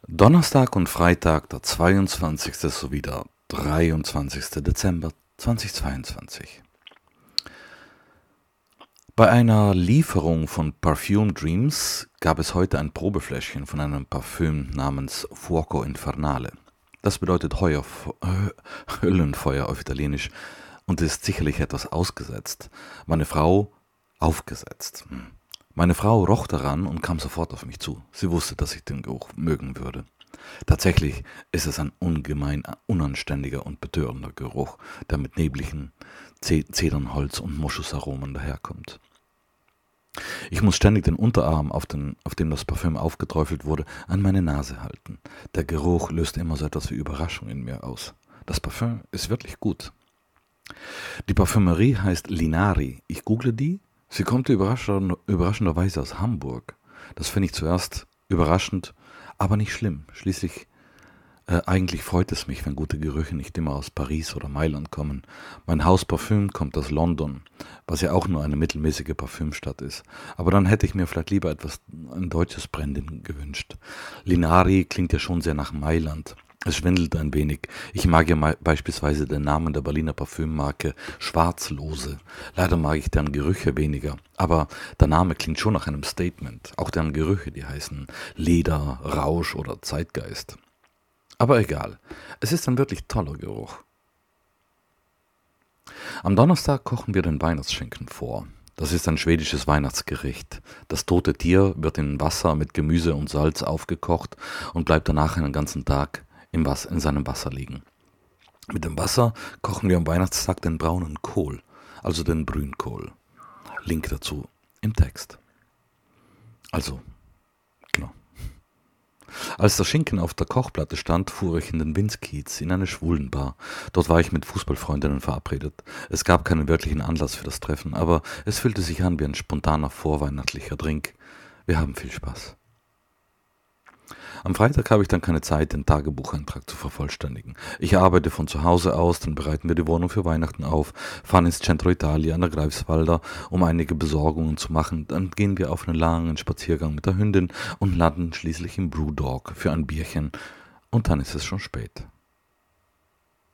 Donnerstag und Freitag, der 22. sowie der 23. Dezember 2022. Bei einer Lieferung von Perfume Dreams gab es heute ein Probefläschchen von einem Parfüm namens Fuoco Infernale. Das bedeutet Höllenfeuer auf Italienisch und ist sicherlich etwas ausgesetzt. Meine Frau aufgesetzt. Meine Frau roch daran und kam sofort auf mich zu. Sie wusste, dass ich den Geruch mögen würde. Tatsächlich ist es ein ungemein unanständiger und betörender Geruch, der mit nebligem Zedernholz und Moschusaromen daherkommt. Ich muss ständig den Unterarm, auf dem das Parfüm aufgeträufelt wurde, an meine Nase halten. Der Geruch löst immer so etwas wie Überraschung in mir aus. Das Parfüm ist wirklich gut. Die Parfümerie heißt Linari. Ich google die. Sie kommt überraschenderweise aus Hamburg. Das finde ich zuerst überraschend, aber nicht schlimm. Schließlich, eigentlich freut es mich, wenn gute Gerüche nicht immer aus Paris oder Mailand kommen. Mein Haus Parfüm kommt aus London, was ja auch nur eine mittelmäßige Parfümstadt ist. Aber dann hätte ich mir vielleicht lieber ein deutsches Branding gewünscht. Linari klingt ja schon sehr nach Mailand. Es schwindelt ein wenig. Ich mag ja beispielsweise den Namen der Berliner Parfümmarke Schwarzlose. Leider mag ich deren Gerüche weniger, aber der Name klingt schon nach einem Statement. Auch deren Gerüche, die heißen Leder, Rausch oder Zeitgeist. Aber egal, es ist ein wirklich toller Geruch. Am Donnerstag kochen wir den Weihnachtsschinken vor. Das ist ein schwedisches Weihnachtsgericht. Das tote Tier wird in Wasser mit Gemüse und Salz aufgekocht und bleibt danach einen ganzen Tag in seinem Wasser liegen. Mit dem Wasser kochen wir am Weihnachtstag den braunen Kohl, also den Brünkohl. Link dazu im Text. Also, genau. Als der Schinken auf der Kochplatte stand, fuhr ich in den Winzkiez, in eine Schwulenbar. Dort war ich mit Fußballfreundinnen verabredet. Es gab keinen wirklichen Anlass für das Treffen, aber es fühlte sich an wie ein spontaner vorweihnachtlicher Drink. Wir haben viel Spaß. Am Freitag habe ich dann keine Zeit, den Tagebucheintrag zu vervollständigen. Ich arbeite von zu Hause aus, dann bereiten wir die Wohnung für Weihnachten auf, fahren ins Centro Italia an der Greifswalder, um einige Besorgungen zu machen. Dann gehen wir auf einen langen Spaziergang mit der Hündin und landen schließlich im Brewdog für ein Bierchen. Und dann ist es schon spät.